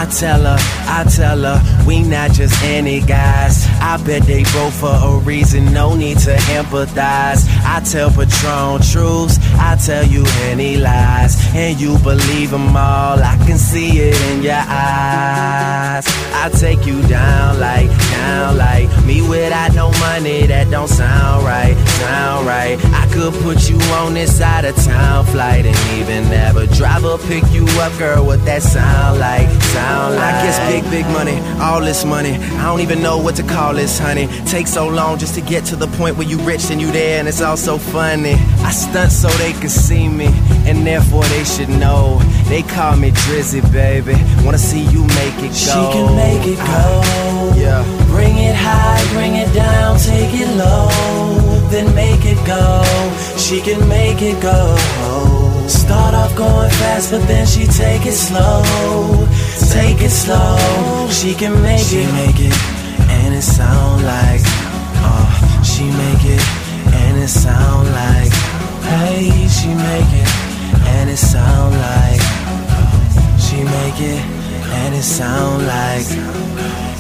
I tell her, we not just any guys. I bet they broke for a reason, no need to empathize. I tell Patron truths, I tell you any lies, and you believe them all, I can see it in your eyes. I take you down like me without no money, that don't sound right, sound right. I could put you on this side of town flight and even have a driver pick you up, girl, what that sound like, sound like. I guess big money, all this money, I don't even know what to call this, honey. Takes so long just to get to the point where you rich and you there, and it's all so funny. I stunt so they can see me, and therefore they should know. They call me Drizzy, baby, wanna see you make it go. She can make it go, yeah. Bring it high, bring it down, take it low, then make it go. She can make it go. Start off going fast, but then she take it slow. Take it slow. She can make it, and it sound like, she make it, and it sound like, hey, she make it, and it sound like, she make it, and it sound like.